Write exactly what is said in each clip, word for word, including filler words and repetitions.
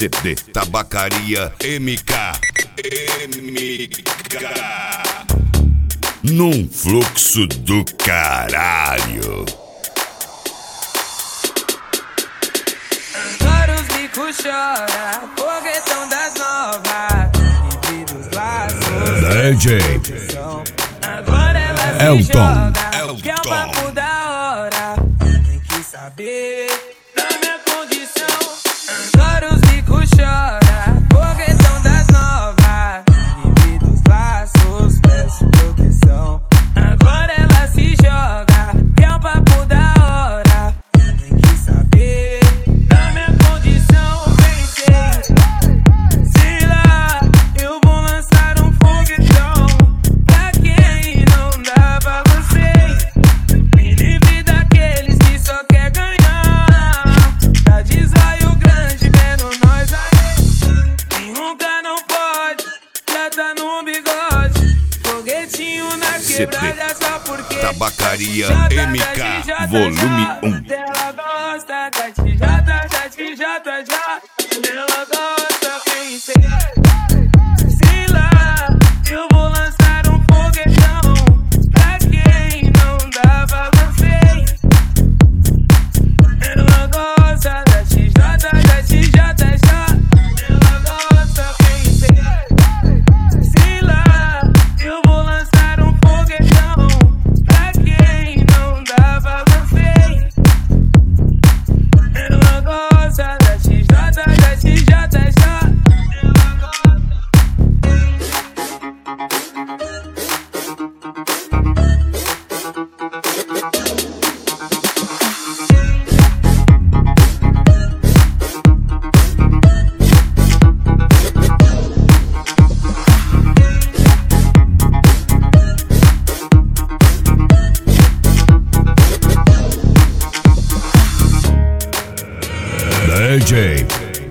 C D Tabacaria M K. M K. Num fluxo do caralho. Agora os bicos choram, foguetão das novas, indivíduos laços. D J Agora ela se Elton. joga, Elton. que é o papo da hora. Tem que saber da minha condição. Agora os bicos choram, foguetão das novas, indivíduos laços, peço proteção. Agora ela se joga, que é o papo da hora. Tem que saber da minha condição. Pensei, sei lá, eu vou lançar um foguetão pra quem não dá pra vocês. Me livre daqueles que só quer ganhar. Tá de zóio grande vendo nós aí. Quem nunca não pode, já tá no bigode. Foguetinho na quebrada só porque Tabacaria M K, volume um. ela gosta, gatijada, gatijada, já. Ela gosta, quem sei. Sei lá, eu vou lançar um foguetão pra quem não dá pra vocês. Ela gosta, gatijada, gatijada, já. Ela gosta, quem sei. Sei lá, eu vou lançar um foguetão pra quem não dá pra vocês. Ela gosta da X J, da X J, já. Ela gosta. D J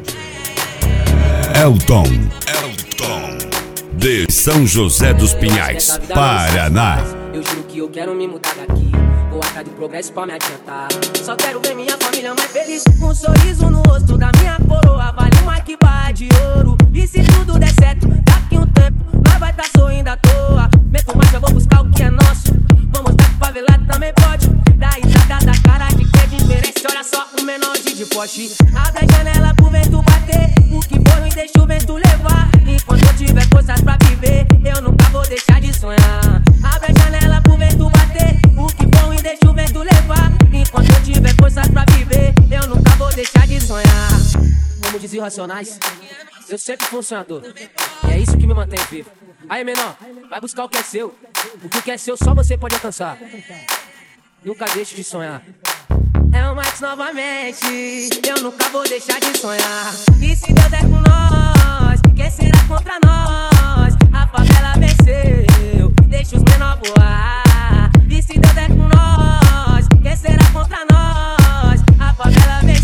Elton. Elton. De São José dos Pinhais, Paraná. Eu juro que eu quero me mudar daqui. Vou atrás do progresso pra me adiantar. Só quero ver minha família mais feliz, com um sorriso no rosto da minha coroa. Vale mais que barra de ouro. E se tudo der certo, daqui um tempo nós vai tá sorrindo à toa. Meto mais, eu vou buscar o que é nosso. Vou mostrar que o favelado também pode. Dá risada da cara de que é diferente. Olha só o menor de poste. Abre a janela pro vento bater. O que for, e deixa o vento levar. Enquanto eu tiver coisas pra viver, eu nunca vou deixar de sonhar. Abre a janela pro vento bater. O que for, e deixa o vento levar. Enquanto eu tiver coisas pra viver, eu nunca vou deixar de sonhar. Como diz os Racionais, eu sempre fui um sonhador. E é isso que me mantém vivo. Aí, menor, vai buscar o que é seu. O que é seu só você pode alcançar. Nunca deixe de sonhar. É o Max novamente, eu nunca vou deixar de sonhar. E se Deus é com nós, quem será contra nós? A favela venceu, deixa os menor voar. E se Deus é com nós, quem será contra nós? A favela venceu.